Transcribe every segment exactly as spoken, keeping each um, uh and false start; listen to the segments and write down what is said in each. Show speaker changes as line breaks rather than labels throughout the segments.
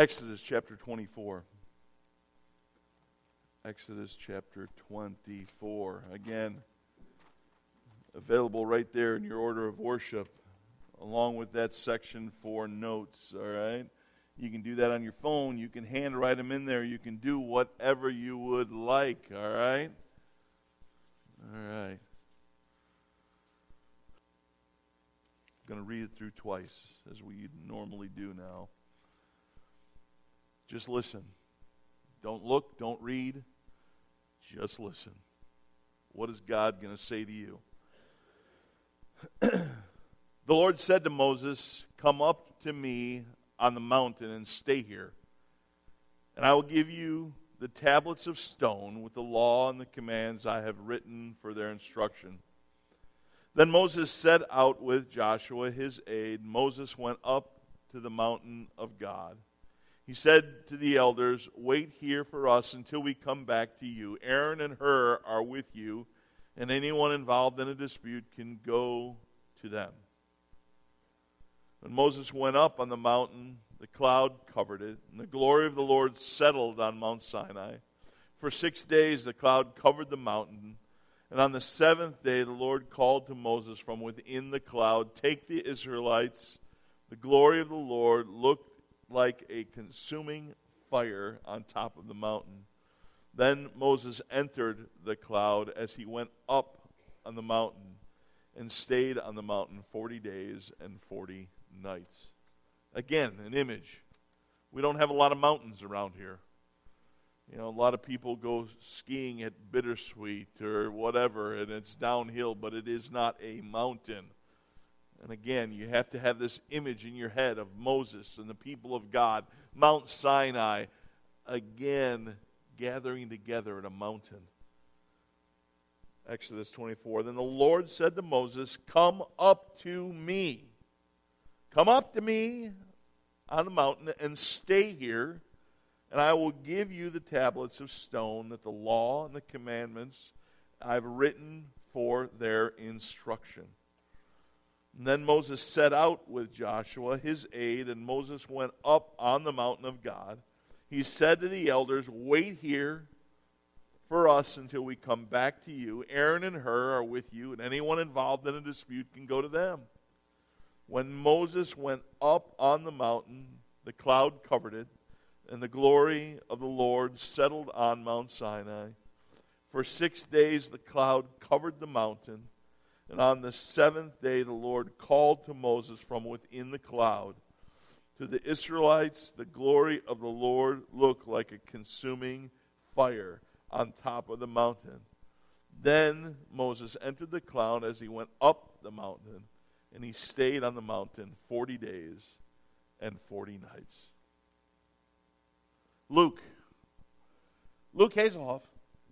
Exodus chapter twenty-four. Exodus chapter twenty-four. Again, available right there in your order of worship, along with that section for notes, all right? You can do that on your phone. You can handwrite them in there. You can do whatever you would like, all right? All right. I'm going to read it through twice, as we normally do now. Just listen. Don't look, don't read. Just listen. What is God going to say to you? The Lord said to Moses, "Come up to me on the mountain and stay here, and I will give you the tablets of stone with the law and the commands I have written for their instruction." Then Moses set out with Joshua his aide. Moses went up to the mountain of God. He said to the elders, "Wait here for us until we come back to you. Aaron and Hur are with you, and anyone involved in a dispute can go to them." When Moses went up on the mountain, the cloud covered it, and the glory of the Lord settled on Mount Sinai. For six days the cloud covered the mountain, and on the seventh day the Lord called to Moses from within the cloud, "Take the Israelites. The glory of the Lord looked like a consuming fire on top of the mountain." Then Moses entered the cloud as he went up on the mountain and stayed on the mountain forty days and forty nights. Again, an image. We don't have a lot of mountains around here. You know, a lot of people go skiing at Bittersweet or whatever, and it's downhill, but it is not a mountain. And again, you have to have this image in your head of Moses and the people of God, Mount Sinai, again, gathering together at a mountain. Exodus twenty-four, then the Lord said to Moses, "Come up to me. Come up to me on the mountain and stay here, and I will give you the tablets of stone that the law and the commandments I've written for their instruction." And then Moses set out with Joshua, his aide, and Moses went up on the mountain of God. He said to the elders, "Wait here for us until we come back to you. Aaron and Hur are with you, and anyone involved in a dispute can go to them." When Moses went up on the mountain, the cloud covered it, and the glory of the Lord settled on Mount Sinai. For six days the cloud covered the mountain, and on the seventh day the Lord called to Moses from within the cloud. To the Israelites, the glory of the Lord looked like a consuming fire on top of the mountain. Then Moses entered the cloud as he went up the mountain, and he stayed on the mountain forty days and forty nights. Luke. Luke Hazelhoff.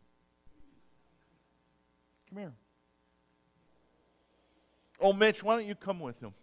Come here. Oh, Mitch, why don't you come with him?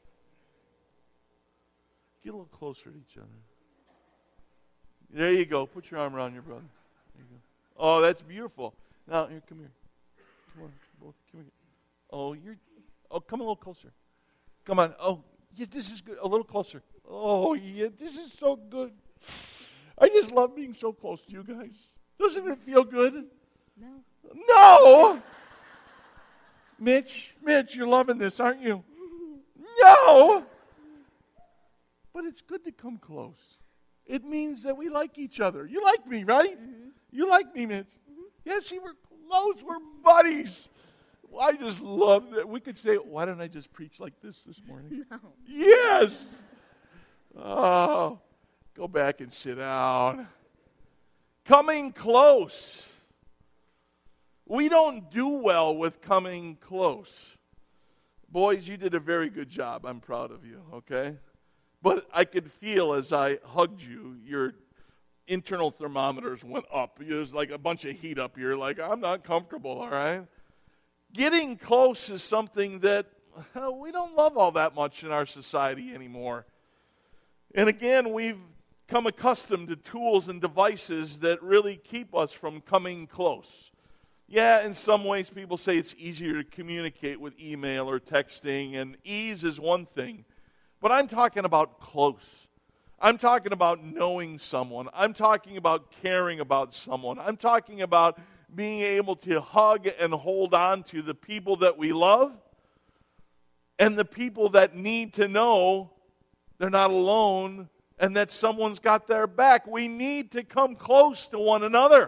Get a little closer to each other. There you go. Put your arm around your brother. There you go. Oh, that's beautiful. Now, here, come here. Come on, both. Come here. Oh, you're. Oh, come a little closer. Come on. Oh, yeah, this is good. A little closer. Oh, yeah, this is so good. I just love being so close to you guys. Doesn't it feel good?
No.
No! Mitch, Mitch, you're loving this, aren't you? No! But it's good to come close. It means that we like each other. You like me, right?
Mm-hmm.
You like me, Mitch. Mm-hmm. Yeah, see, we're close. We're buddies. Well, I just love that. We could say, why don't I just preach like this this morning?
No.
Yes! Oh, go back and sit down. Coming close. We don't do well with coming close. Boys, you did a very good job. I'm proud of you, okay? But I could feel as I hugged you, your internal thermometers went up. There's like a bunch of heat up here. Like, I'm not comfortable, all right? Getting close is something that well, we don't love all that much in our society anymore. And again, we've come accustomed to tools and devices that really keep us from coming close. Yeah, in some ways people say it's easier to communicate with email or texting, and ease is one thing. But I'm talking about close. I'm talking about knowing someone. I'm talking about caring about someone. I'm talking about being able to hug and hold on to the people that we love and the people that need to know they're not alone and that someone's got their back. We need to come close to one another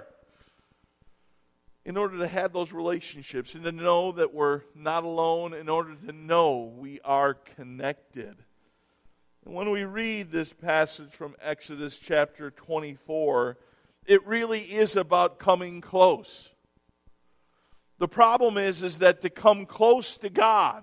in order to have those relationships and to know that we're not alone, in order to know we are connected. And when we read this passage from Exodus chapter twenty-four, it really is about coming close. The problem is, is that to come close to God,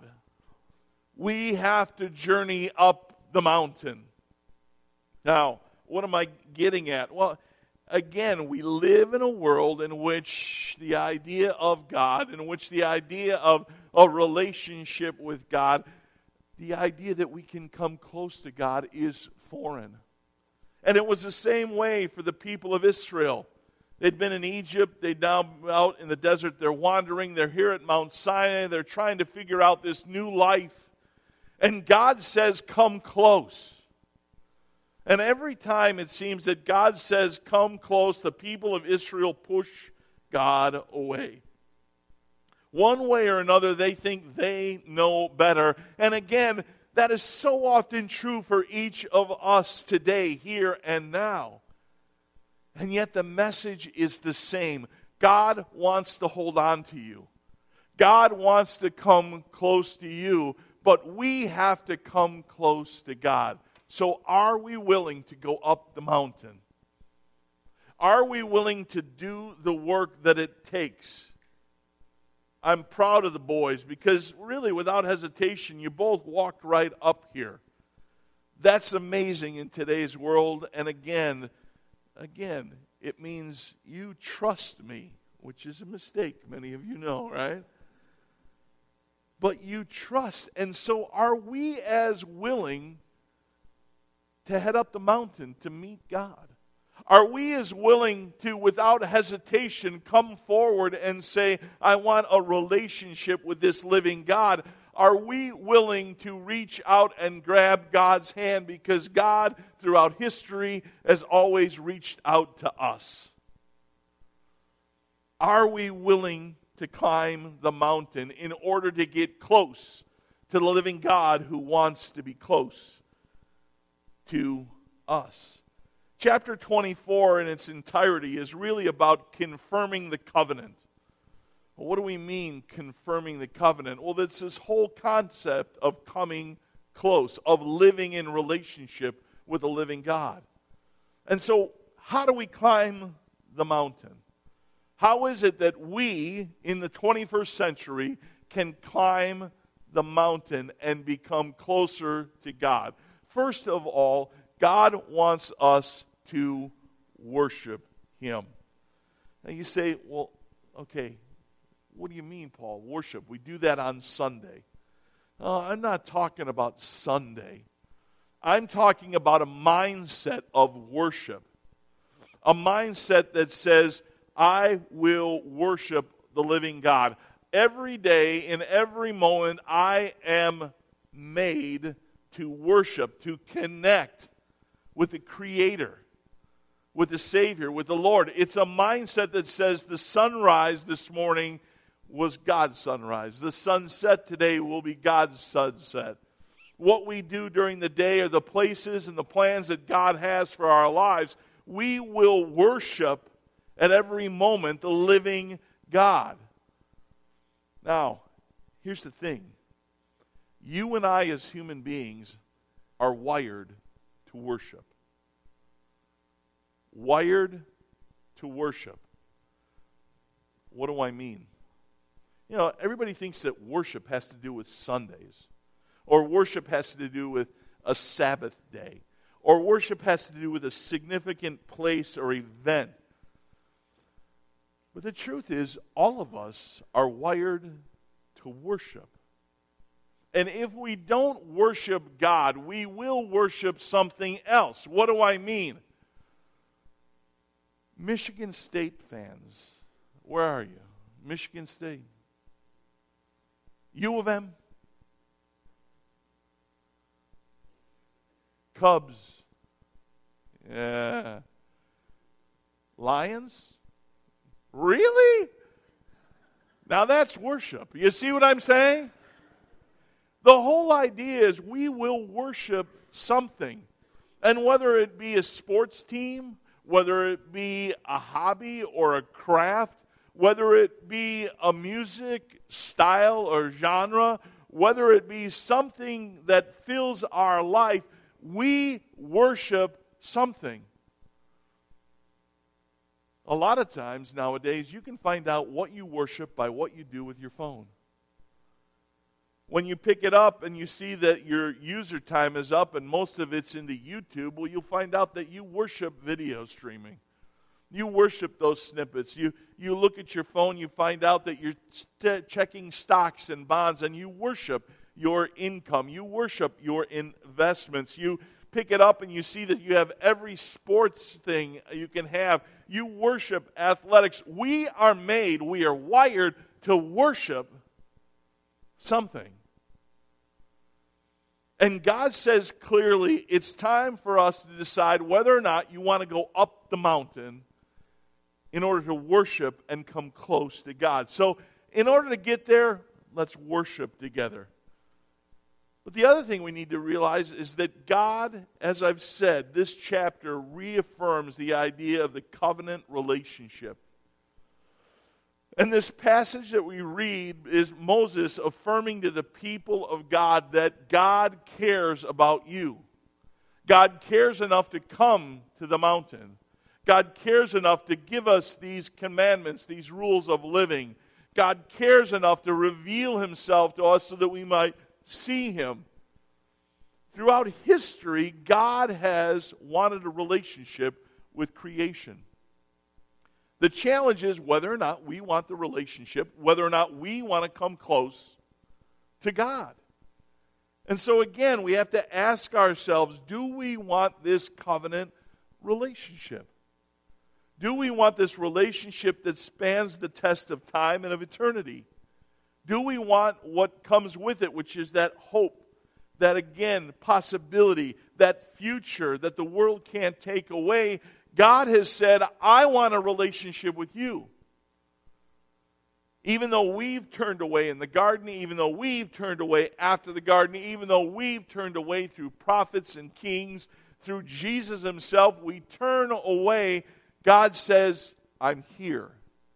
we have to journey up the mountain. Now, what am I getting at? Well, again, we live in a world in which the idea of God, in which the idea of a relationship with God, the idea that we can come close to God is foreign. And it was the same way for the people of Israel. They'd been in Egypt, they'd now out in the desert, they're wandering, they're here at Mount Sinai, they're trying to figure out this new life. And God says, come close. And every time it seems that God says, come close, the people of Israel push God away. One way or another, they think they know better. And again, that is so often true for each of us today, here and now. And yet the message is the same. God wants to hold on to you. God wants to come close to you, but we have to come close to God. So are we willing to go up the mountain? Are we willing to do the work that it takes? I'm proud of the boys because really without hesitation, you both walked right up here. That's amazing in today's world. And again, again, it means you trust me, which is a mistake, many of you know, right? But you trust. And so are we as willing to head up the mountain to meet God? Are we as willing to, without hesitation, come forward and say, I want a relationship with this living God? Are we willing to reach out and grab God's hand because God, throughout history, has always reached out to us? Are we willing to climb the mountain in order to get close to the living God who wants to be close to us? Chapter twenty-four in its entirety is really about confirming the covenant. Well, what do we mean, confirming the covenant? Well, it's this whole concept of coming close, of living in relationship with a living God. And so, how do we climb the mountain? How is it that we, in the twenty-first century, can climb the mountain and become closer to God? First of all, God wants us to worship Him. Now you say, well, okay, what do you mean, Paul? Worship. We do that on Sunday. Uh, I'm not talking about Sunday. I'm talking about a mindset of worship. A mindset that says, I will worship the living God. Every day, in every moment, I am made to worship, to connect with the Creator, with the Savior, with the Lord. It's a mindset that says the sunrise this morning was God's sunrise. The sunset today will be God's sunset. What we do during the day are the places and the plans that God has for our lives. We will worship at every moment the living God. Now, here's the thing. You and I as human beings are wired to worship. Wired to worship. What do I mean? You know, everybody thinks that worship has to do with Sundays, or worship has to do with a Sabbath day, or worship has to do with a significant place or event. But the truth is, all of us are wired to worship. And if we don't worship God, we will worship something else. What do I mean? Michigan State fans, where are you? Michigan State. U of M. Cubs. Yeah. Lions? Really? Now that's worship. You see what I'm saying? The whole idea is we will worship something. And whether it be a sports team, whether it be a hobby or a craft, whether it be a music style or genre, whether it be something that fills our life, we worship something. A lot of times nowadays, you can find out what you worship by what you do with your phone. When you pick it up and you see that your user time is up and most of it's into YouTube, well, you'll find out that you worship video streaming. You worship those snippets. You, you look at your phone, you find out that you're st- checking stocks and bonds, and you worship your income. You worship your investments. You pick it up and you see that you have every sports thing you can have. You worship athletics. We are made, we are wired to worship something. And God says clearly, it's time for us to decide whether or not you want to go up the mountain in order to worship and come close to God. So, in order to get there, let's worship together. But the other thing we need to realize is that God, as I've said, this chapter reaffirms the idea of the covenant relationship. And this passage that we read is Moses affirming to the people of God that God cares about you. God cares enough to come to the mountain. God cares enough to give us these commandments, these rules of living. God cares enough to reveal himself to us so that we might see him. Throughout history, God has wanted a relationship with creation. The challenge is whether or not we want the relationship, whether or not we want to come close to God. And so again, we have to ask ourselves, do we want this covenant relationship? Do we want this relationship that spans the test of time and of eternity? Do we want what comes with it, which is that hope, that again, possibility, that future that the world can't take away? God has said, I want a relationship with you. Even though we've turned away in the garden, even though we've turned away after the garden, even though we've turned away through prophets and kings, through Jesus himself, we turn away. God says, I'm here.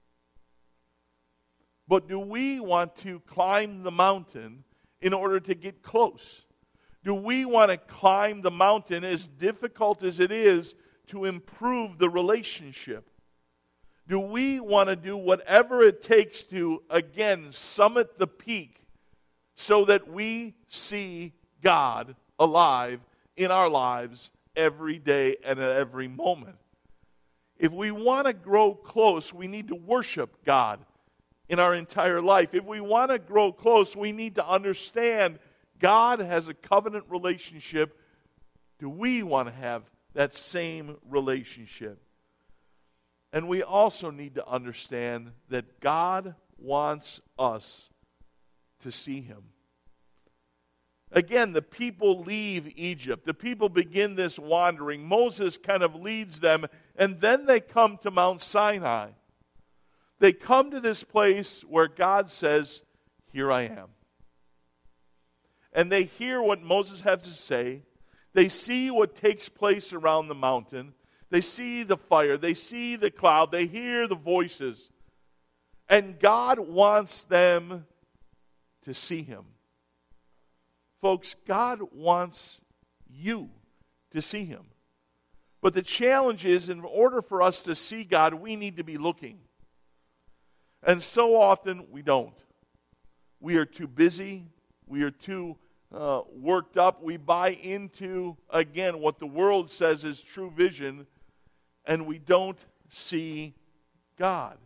But do we want to climb the mountain in order to get close? Do we want to climb the mountain, as difficult as it is, to improve the relationship? Do we want to do whatever it takes to, again, summit the peak so that we see God alive in our lives every day and at every moment? If we want to grow close, we need to worship God in our entire life. If we want to grow close, we need to understand God has a covenant relationship. Do we want to have that same relationship? And we also need to understand that God wants us to see him. Again, the people leave Egypt. The people begin this wandering. Moses kind of leads them, and then they come to Mount Sinai. They come to this place where God says, here I am. And they hear what Moses has to say. They see what takes place around the mountain. They see the fire. They see the cloud. They hear the voices. And God wants them to see him. Folks, God wants you to see him. But the challenge is, in order for us to see God, we need to be looking. And so often we don't. We are too busy. We are too uh, worked up. We buy into, again, what the world says is true vision, and we don't see God.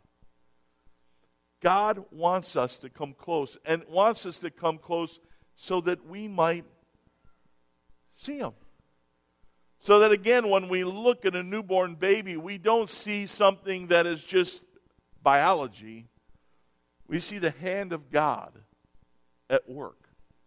God wants us to come close, and wants us to come close so that we might see him. So that, again, when we look at a newborn baby, we don't see something that is just biology. We see the hand of God at work.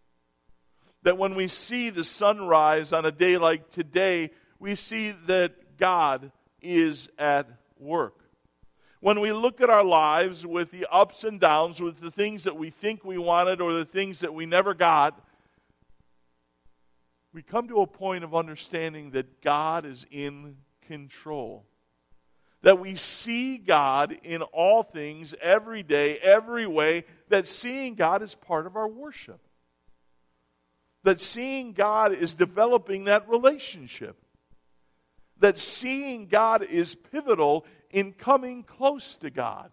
That when we see the sunrise on a day like today, we see that God is at work. When we look at our lives with the ups and downs, with the things that we think we wanted or the things that we never got, we come to a point of understanding that God is in control. That we see God in all things, every day, every way, that seeing God is part of our worship. That seeing God is developing that relationship. That seeing God is pivotal in coming close to God.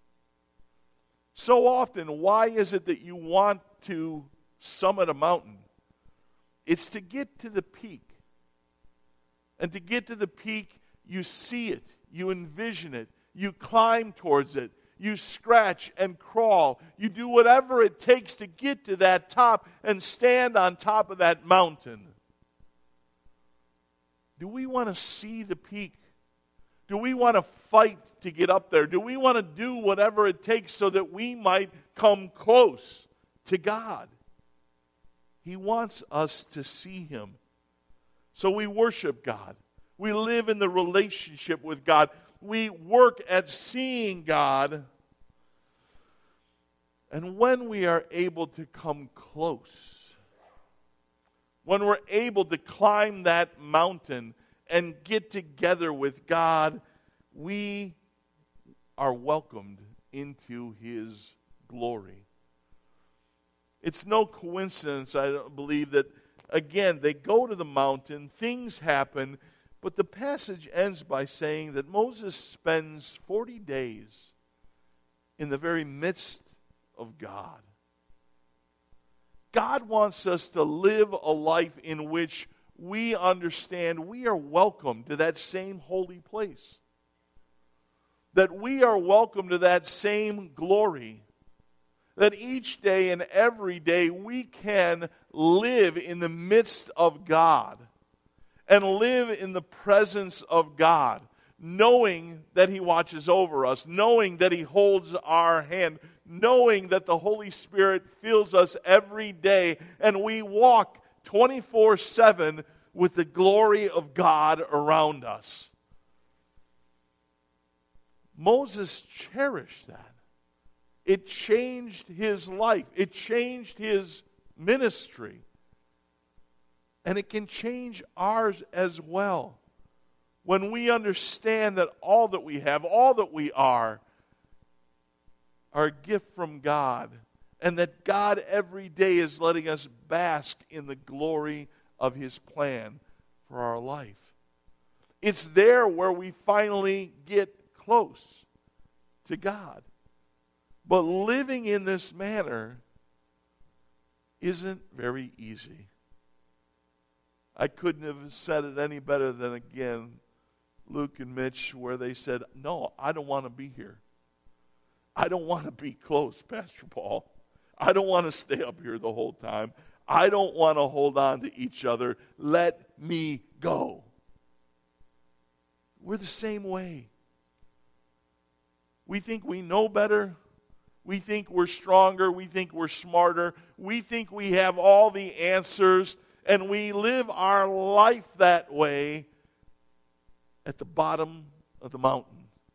So often, why is it that you want to summit a mountain? It's to get to the peak. And to get to the peak, you see it, you envision it, you climb towards it, you scratch and crawl, you do whatever it takes to get to that top and stand on top of that mountain. Do we want to see the peak? Do we want to fight to get up there? Do we want to do whatever it takes so that we might come close to God? He wants us to see Him. So we worship God. We live in the relationship with God. We work at seeing God. And when we are able to come close, when we're able to climb that mountain and get together with God, we are welcomed into His glory. It's no coincidence, I don't believe, that, again, they go to the mountain, things happen, but the passage ends by saying that Moses spends forty days in the very midst of God. God wants us to live a life in which we understand we are welcome to that same holy place. That we are welcome to that same glory. That each day and every day we can live in the midst of God and live in the presence of God, knowing that He watches over us, knowing that He holds our hand, knowing that the Holy Spirit fills us every day, and we walk twenty-four seven with the glory of God around us. Moses cherished that. It changed his life. It changed his ministry. And it can change ours as well. When we understand that all that we have, all that we are, are a gift from God. And that God every day is letting us bask in the glory of His plan for our life. It's there where we finally get close to God. But living in this manner isn't very easy. I couldn't have said it any better than, again, Luke and Mitch, where they said, no, I don't want to be here. I don't want to be close, Pastor Paul. I don't want to stay up here the whole time. I don't want to hold on to each other. Let me go. We're the same way. We think we know better. We think we're stronger. We think we're smarter. We think we have all the answers. And we live our life that way at the bottom of the mountain.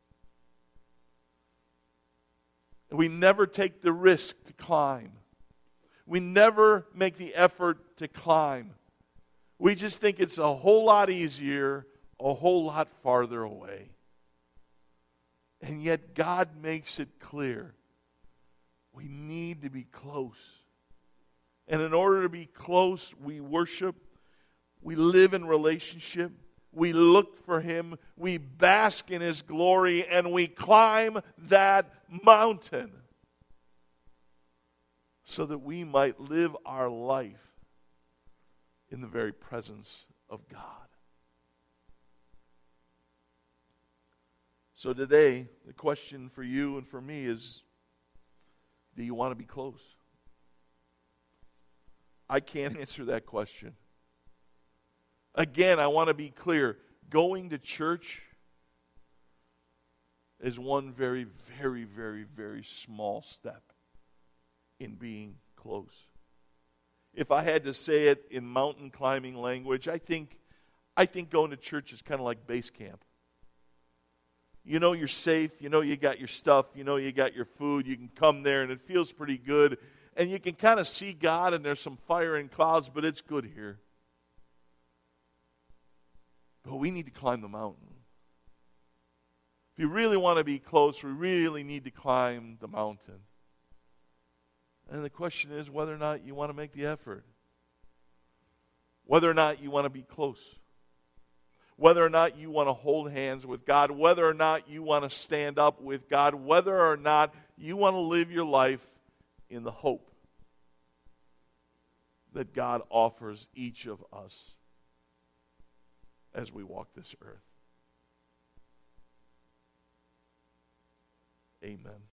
We never take the risk to climb. We never make the effort to climb. We just think it's a whole lot easier, a whole lot farther away. And yet God makes it clear we need to be close. And in order to be close, we worship, we live in relationship, we look for Him, we bask in His glory, and we climb that mountain so that we might live our life in the very presence of God. So today, the question for you and for me is, do you want to be close? I can't answer that question. Again, I want to be clear. Going to church is one very, very, very, very small step in being close. If I had to say it in mountain climbing language, I think I think going to church is kind of like base camp. You know you're safe. You know you got your stuff. You know you got your food. You can come there and it feels pretty good. And you can kind of see God and there's some fire and clouds, but it's good here. But we need to climb the mountain. If you really want to be close, we really need to climb the mountain. And the question is whether or not you want to make the effort. Whether or not you want to be close. Whether or not you want to hold hands with God. Whether or not you want to stand up with God. Whether or not you want to live your life in the hope that God offers each of us as we walk this earth. Amen.